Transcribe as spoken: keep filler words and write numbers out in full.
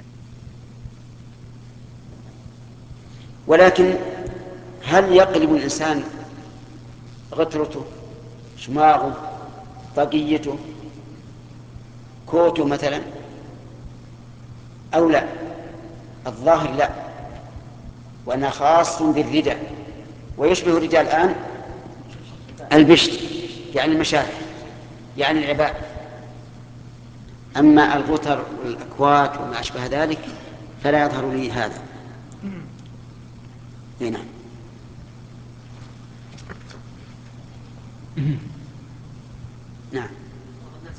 ولكن هل يقلب الإنسان غترته، شماغه، طاقيته، كوته مثلا أو لا؟ الظاهر لا، وأنا خاص بالرداء، ويشبه الرداء الآن البشت يعني المشاعر يعني العباء. أما الغتر والأكوات وما أشبه ذلك فلا يظهر لي هذا. نعم. نعم.